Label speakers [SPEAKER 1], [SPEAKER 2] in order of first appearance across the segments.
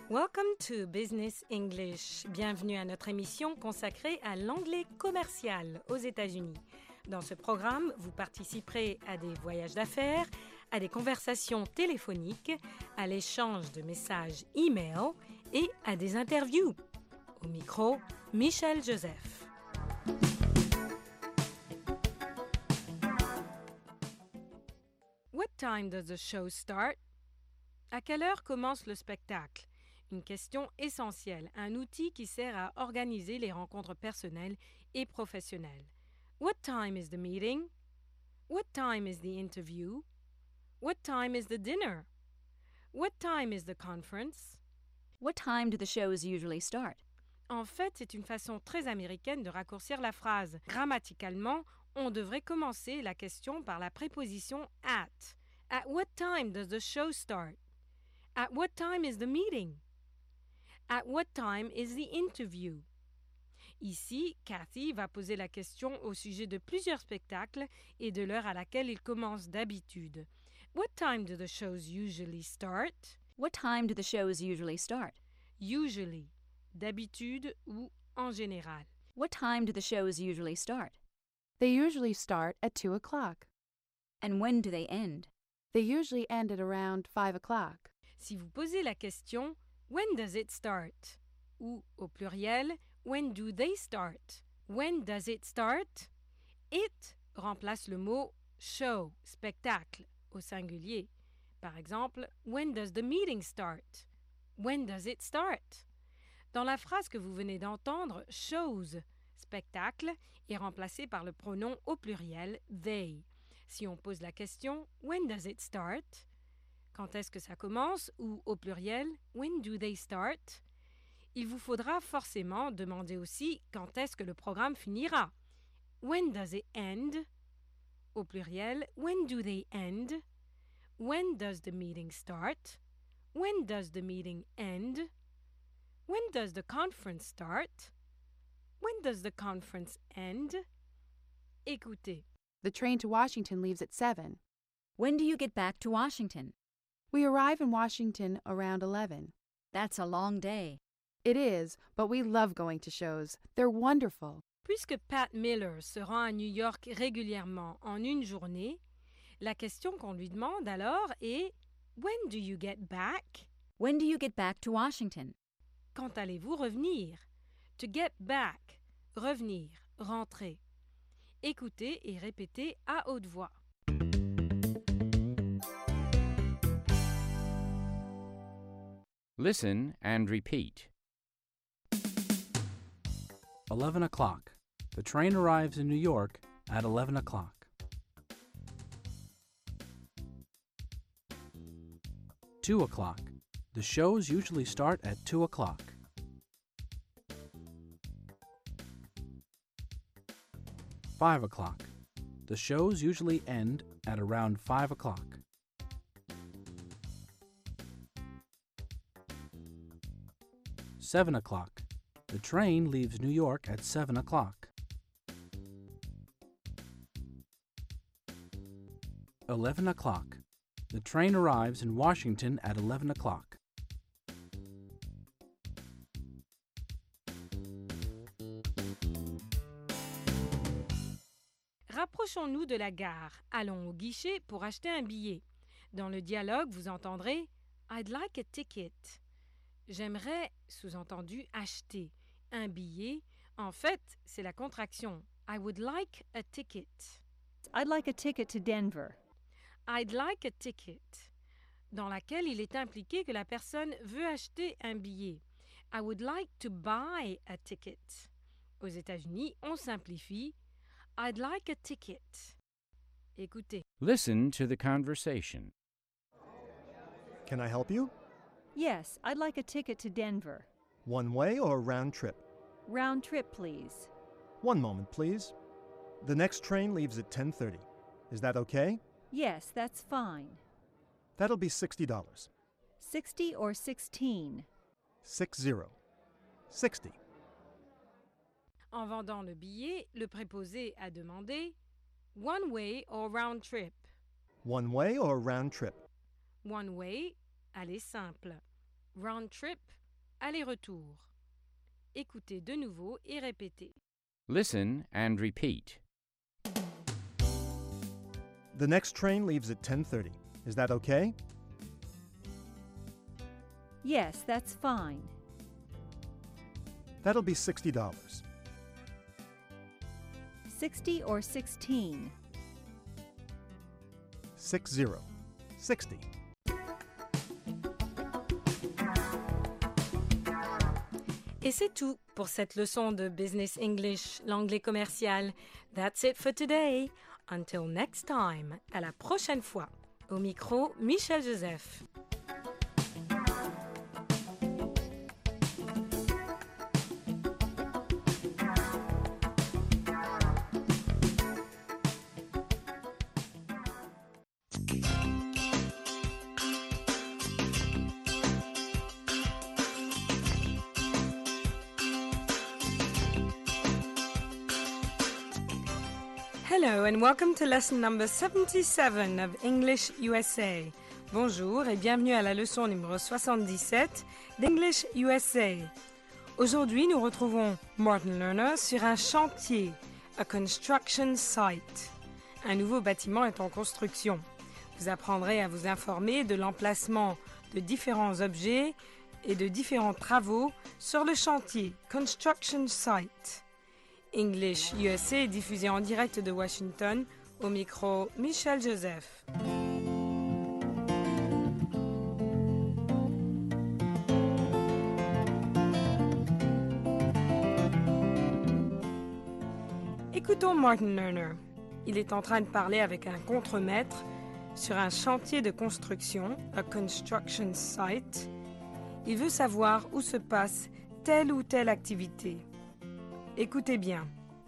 [SPEAKER 1] Welcome to Business English. Bienvenue à notre émission consacrée à l'anglais commercial aux États-Unis. Dans ce programme, vous participerez à des voyages d'affaires, à des conversations téléphoniques, à l'échange de messages e-mail et à des interviews. Au micro, Michel Joseph. What time does the show start? À quelle heure commence le spectacle? Une question essentielle, un outil qui sert à organiser les rencontres personnelles et professionnelles. What time is the meeting? What time is the interview? What time is the dinner? What time is the conference?
[SPEAKER 2] What time do the shows usually start?
[SPEAKER 1] En fait, c'est une façon très américaine de raccourcir la phrase. Grammaticalement, on devrait commencer la question par la préposition at. At what time does the show start? At what time is the meeting? At what time is the interview? Ici, Kathy va poser la question au sujet de plusieurs spectacles et de l'heure à laquelle ils commencent d'habitude. What time do the shows usually start?
[SPEAKER 2] What time do the shows usually start?
[SPEAKER 1] Usually, d'habitude ou en général.
[SPEAKER 2] What time do the shows usually start?
[SPEAKER 3] They usually start at 2 o'clock.
[SPEAKER 2] And when do they end?
[SPEAKER 3] They usually end at around 5 o'clock.
[SPEAKER 1] Si vous posez la question When does it start? Ou au pluriel When do they start? When does it start? It remplace le mot show, spectacle, au singulier. Par exemple, When does the meeting start? When does it start? Dans la phrase que vous venez d'entendre, shows, spectacle, est remplacé par le pronom au pluriel they. Si on pose la question When does it start? Quand est-ce que ça commence? Ou au pluriel When do they start? Il vous faudra forcément demander aussi quand est-ce que le programme finira. When does it end? Au pluriel When do they end? When does the meeting start? When does the meeting end? When does the conference start? When does the conference end? Écoutez.
[SPEAKER 3] The train to Washington leaves at 7.
[SPEAKER 2] When do you get back to Washington?
[SPEAKER 3] We arrive in Washington around 11.
[SPEAKER 2] That's a long day.
[SPEAKER 3] It is, but we love going to shows. They're wonderful.
[SPEAKER 1] Puisque Pat Miller se rend à New York régulièrement en une journée, la question qu'on lui demande alors est When do you get back?
[SPEAKER 2] When do you get back to Washington?
[SPEAKER 1] Quand allez-vous revenir? To get back, revenir, rentrer. Écoutez et répétez à haute voix.
[SPEAKER 4] Listen and repeat.
[SPEAKER 5] 11 o'clock. The train arrives in New York at 11 o'clock. 2 o'clock. The shows usually start at 2 o'clock. 5 o'clock. The shows usually end at around 5 o'clock. 7 o'clock. The train leaves New York at 7 o'clock. 11 o'clock. The train arrives in Washington at 11 o'clock.
[SPEAKER 1] Rapprochons-nous de la gare. Allons au guichet pour acheter un billet. Dans le dialogue, vous entendrez I'd like a ticket. J'aimerais, sous-entendu, acheter un billet. En fait, c'est la contraction. I would like a ticket.
[SPEAKER 6] I'd like a ticket to Denver.
[SPEAKER 1] I'd like a ticket, dans laquelle il est impliqué que la personne veut acheter un billet. I would like to buy a ticket. Aux États-Unis, on simplifie. I'd like a ticket. Écoutez.
[SPEAKER 4] Listen to the conversation.
[SPEAKER 7] Can I help you?
[SPEAKER 6] Yes, I'd like a ticket to Denver.
[SPEAKER 7] One way or round trip?
[SPEAKER 6] Round trip, please.
[SPEAKER 7] One moment, please. The next train leaves at 10:30. Is that okay?
[SPEAKER 6] Yes, that's fine.
[SPEAKER 7] That'll be $60.
[SPEAKER 6] 60 or 16?
[SPEAKER 7] 60. 60.
[SPEAKER 1] En vendant le billet, le préposé a demandé One way or round trip?
[SPEAKER 7] One way or round trip?
[SPEAKER 1] One way, aller simple. Round trip, aller-retour. Écoutez de nouveau et répétez.
[SPEAKER 4] Listen and repeat.
[SPEAKER 7] The next train leaves at 10:30. Is that okay?
[SPEAKER 6] Yes, that's fine.
[SPEAKER 7] That'll be $60.
[SPEAKER 6] 60 or 16?
[SPEAKER 7] 60. 60.
[SPEAKER 1] Et c'est tout pour cette leçon de Business English, l'anglais commercial. That's it for today. Until next time. À la prochaine fois. Au micro, Michel Joseph. Hello and welcome to lesson number 77 of English USA. Bonjour et bienvenue à la leçon numéro 77 d'English USA. Aujourd'hui, nous retrouvons Martin Lerner sur un chantier, a construction site. Un nouveau bâtiment est en construction. Vous apprendrez à vous informer de l'emplacement de différents objets et de différents travaux sur le chantier, construction site. English USA est diffusé en direct de Washington, au micro Michel Joseph. Écoutons Martin Lerner. Il est en train de parler avec un contremaître sur un chantier de construction, a construction site. Il veut savoir où se passe telle ou telle activité. Écoutez bien.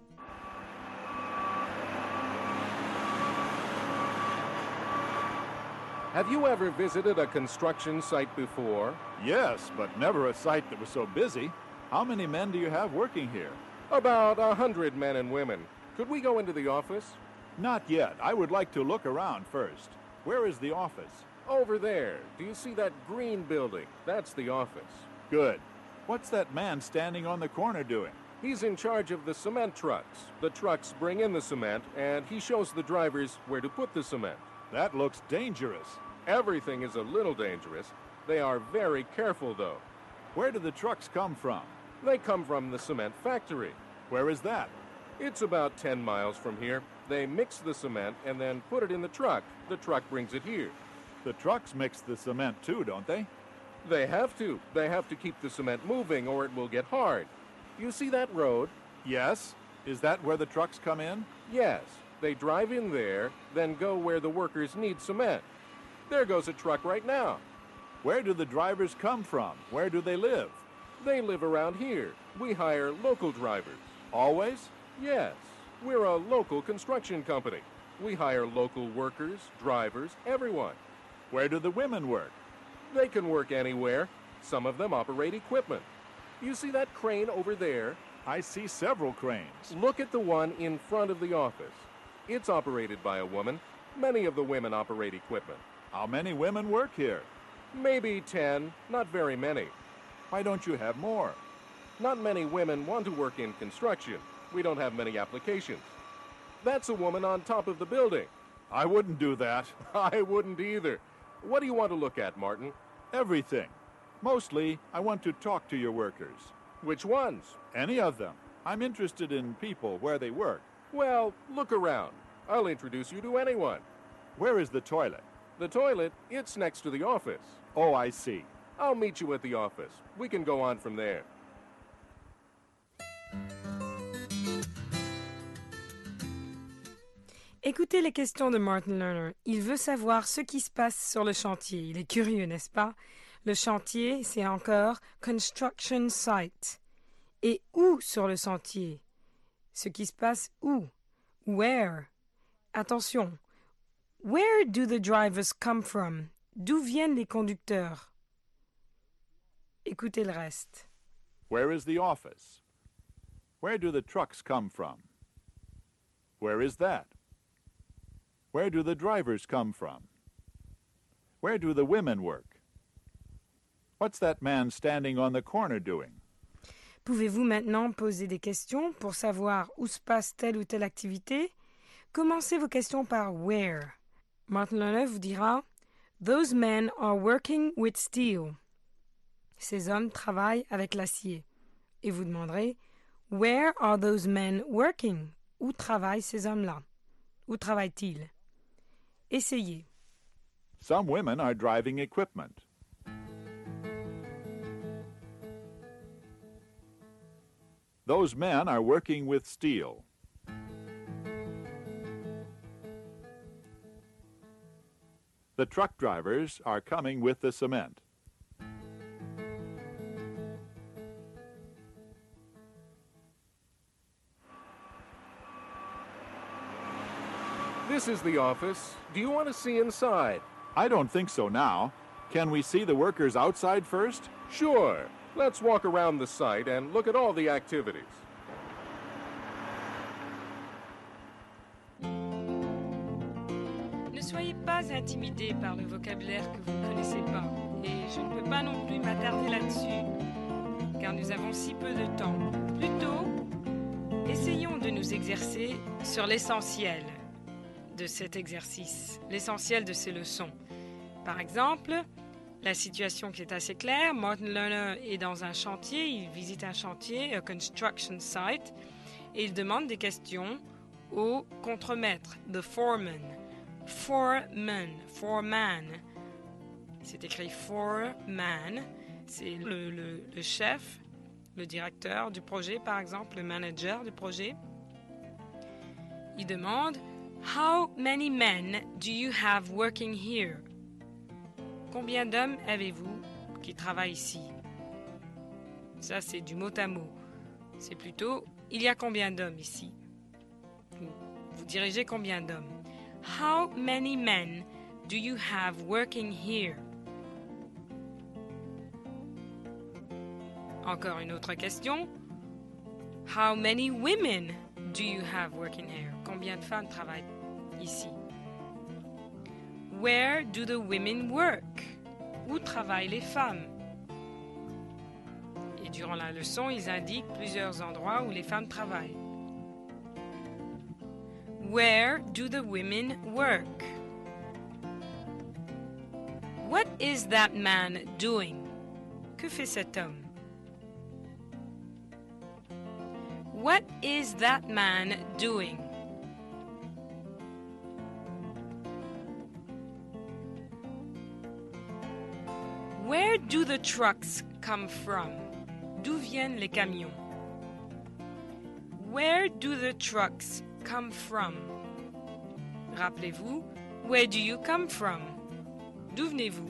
[SPEAKER 8] Have you ever visited a construction site before?
[SPEAKER 9] Yes, but never a site that was so busy. How many men do you have working here?
[SPEAKER 8] About 100 men and women. Could we go into the office?
[SPEAKER 9] Not yet. I would like to look around first. Where is the office?
[SPEAKER 8] Over there. Do you see that green building? That's the office.
[SPEAKER 9] Good. What's that man standing on the corner doing?
[SPEAKER 8] He's in charge of the cement trucks. The trucks bring in the cement, and he shows the drivers where to put the cement.
[SPEAKER 9] That looks dangerous.
[SPEAKER 8] Everything is a little dangerous. They are very careful, though.
[SPEAKER 9] Where do the trucks come from?
[SPEAKER 8] They come from the cement factory.
[SPEAKER 9] Where is that?
[SPEAKER 8] It's about 10 miles from here. They mix the cement and then put it in the truck. The truck brings it here.
[SPEAKER 9] The trucks mix the cement too, don't they?
[SPEAKER 8] They have to. They have to keep the cement moving or it will get hard. You see that road?
[SPEAKER 9] Yes. Is that where the trucks come in?
[SPEAKER 8] Yes. They drive in there, then go where the workers need cement. There goes a truck right now.
[SPEAKER 9] Where do the drivers come from? Where do they live?
[SPEAKER 8] They live around here. We hire local drivers.
[SPEAKER 9] Always?
[SPEAKER 8] Yes. We're a local construction company. We hire local workers, drivers, everyone.
[SPEAKER 9] Where do the women work?
[SPEAKER 8] They can work anywhere. Some of them operate equipment. You see that crane over there?
[SPEAKER 9] I see several cranes.
[SPEAKER 8] Look at the one in front of the office. It's operated by a woman. Many of the women operate equipment.
[SPEAKER 9] How many women work here?
[SPEAKER 8] Maybe 10, not very many.
[SPEAKER 9] Why don't you have more?
[SPEAKER 8] Not many women want to work in construction. We don't have many applications. That's a woman on top of the building.
[SPEAKER 9] I wouldn't do that.
[SPEAKER 8] I wouldn't either. What do you want to look at, Martin?
[SPEAKER 9] Everything. Mostly, I want to talk to your workers.
[SPEAKER 8] Which ones?
[SPEAKER 9] Any of them. I'm interested in people, where they work.
[SPEAKER 8] Well, look around. I'll introduce you to anyone.
[SPEAKER 9] Where is the toilet?
[SPEAKER 8] The toilet, it's next to the office.
[SPEAKER 9] Oh, I see.
[SPEAKER 8] I'll meet you at the office. We can go on from there.
[SPEAKER 1] Écoutez les questions de Martin Lerner. Il veut savoir ce qui se passe sur le chantier. Il est curieux, n'est-ce pas? Le chantier, c'est encore construction site. Et où sur le chantier? Ce qui se passe où? Where? Attention. Where do the drivers come from? D'où viennent les conducteurs? Écoutez le reste.
[SPEAKER 9] Where is the office? Where do the trucks come from? Where is that? Where do the drivers come from? Where do the women work? What's that man standing on the corner doing?
[SPEAKER 1] Pouvez-vous maintenant poser des questions pour savoir où se passe telle ou telle activité? Commencez vos questions par where. Martin Lerner vous dira Those men are working with steel. Ces hommes travaillent avec l'acier. Et vous demanderez Where are those men working? Où travaillent ces hommes-là? Où travaillent-ils? Essayez.
[SPEAKER 9] Some women are driving equipment. Those men are working with steel. The truck drivers are coming with the cement.
[SPEAKER 8] This is the office. Do you want to see inside?
[SPEAKER 9] I don't think so now. Can we see the workers outside first?
[SPEAKER 8] Sure. Let's walk around the site and look at all the activities.
[SPEAKER 1] Ne soyez pas intimidés par le vocabulaire que vous ne connaissez pas. Et je ne peux pas non plus m'attarder là-dessus, car nous avons si peu de temps. Plutôt, essayons de nous exercer sur l'essentiel de cet exercice, l'essentiel de ces leçons. Par exemple, la situation qui est assez claire, Martin Lerner est dans un chantier, il visite un chantier, a construction site, et il demande des questions au contremaître, the foreman. Foreman. C'est écrit foreman, c'est le chef, le directeur du projet par exemple, le manager du projet. Il demande How many men do you have working here? Combien d'hommes avez-vous qui travaillent ici? Ça, c'est du mot à mot. C'est plutôt il y a combien d'hommes ici? Vous dirigez combien d'hommes? How many men do you have working here? Encore une autre question. How many women do you have working here? Combien de femmes travaillent ici? Where do the women work? Où travaillent les femmes? Et durant la leçon, ils indiquent plusieurs endroits où les femmes travaillent. Where do the women work? What is that man doing? Que fait cet homme? What is that man doing? Where do the trucks come from? D'où viennent les camions? Where do the trucks come from? Rappelez-vous, where do you come from? D'où venez-vous?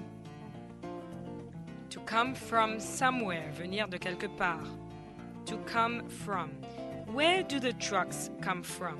[SPEAKER 1] To come from somewhere, venir de quelque part. To come from. Where do the trucks come from?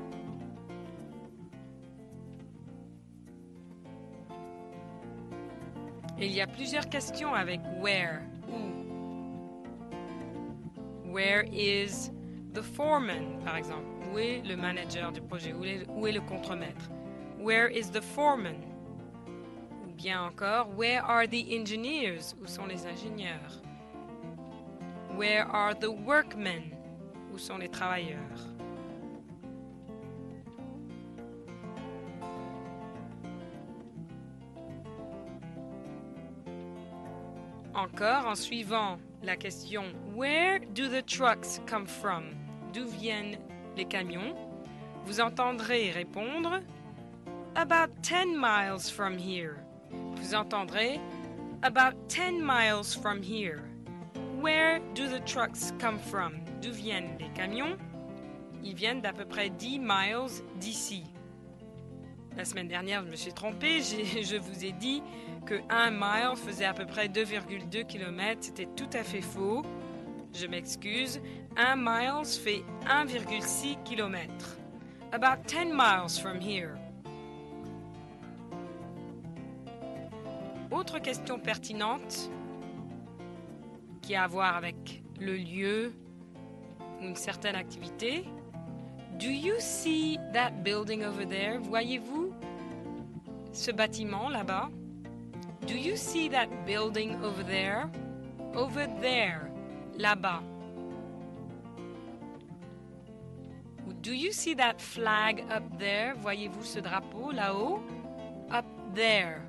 [SPEAKER 1] Et il y a plusieurs questions avec where, où. Where is the foreman, par exemple? Où est le manager du projet? Où est le contremaître? Where is the foreman? Ou bien encore, where are the engineers? Où sont les ingénieurs? Where are the workmen? Où sont les travailleurs? Encore, en suivant la question Where do the trucks come from? D'où viennent les camions? Vous entendrez répondre About 10 miles from here. Vous entendrez About 10 miles from here. Where do the trucks come from? D'où viennent les camions? Ils viennent d'à peu près 10 miles d'ici. La semaine dernière, je me suis trompée. Je vous ai dit que 1 mile faisait à peu près 2,2 km. C'était tout à fait faux. Je m'excuse. 1 mile fait 1,6 km. About 10 miles from here. Autre question pertinente qui a à voir avec le lieu ou une certaine activité. Do you see that building over there? Voyez-vous ce bâtiment là-bas? Do you see that building over there? Over there, là-bas. Do you see that flag up there? Voyez-vous ce drapeau là-haut? Up there.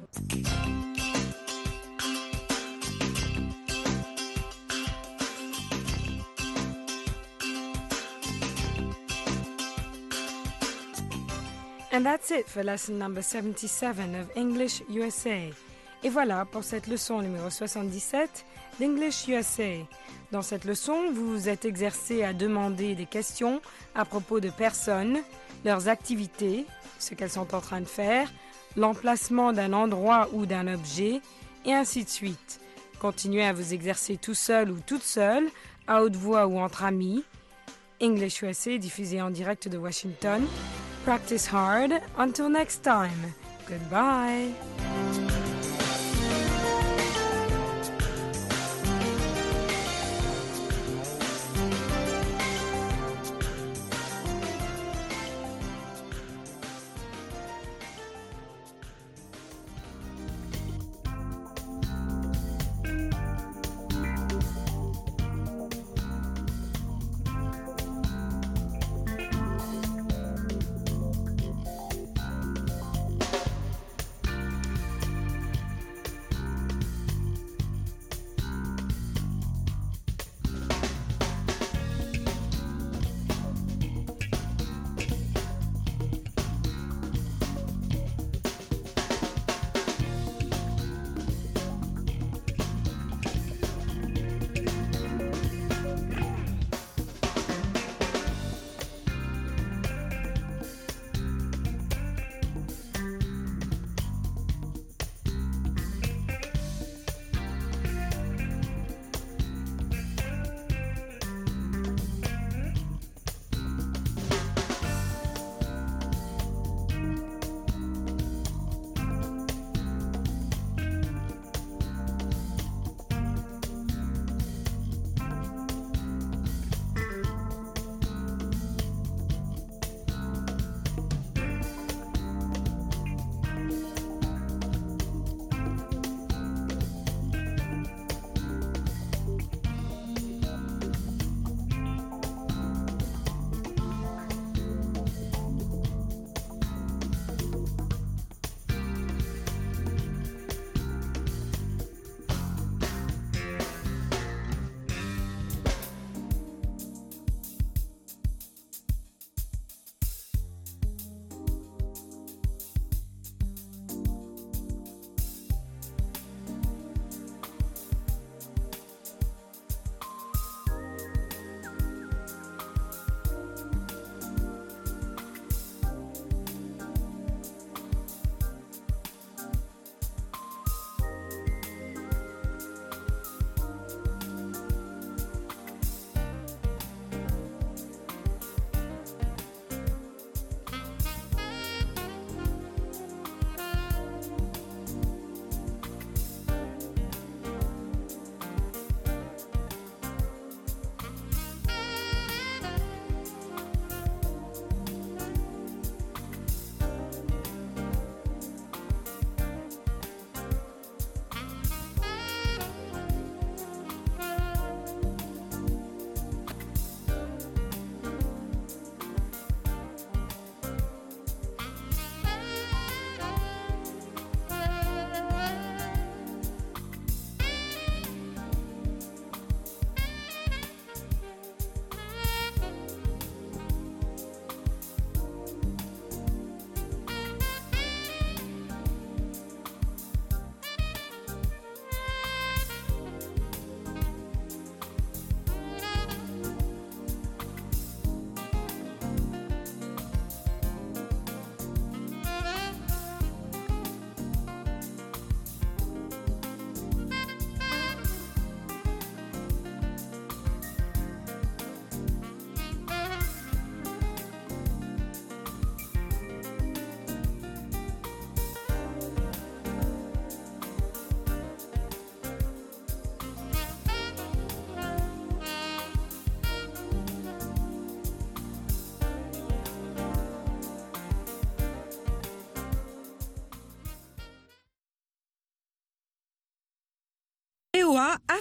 [SPEAKER 1] And that's it for lesson number 77 of English USA. Et voilà pour cette leçon numéro 77 d'English USA. Dans cette leçon, vous vous êtes exercé à demander des questions à propos de personnes, leurs activités, ce qu'elles sont en train de faire, l'emplacement d'un endroit ou d'un objet, et ainsi de suite. Continuez à vous exercer tout seul ou toute seule, à haute voix ou entre amis. English USA est diffusé en direct de Washington. Practice hard. Until next time. Goodbye.
[SPEAKER 10] Ewa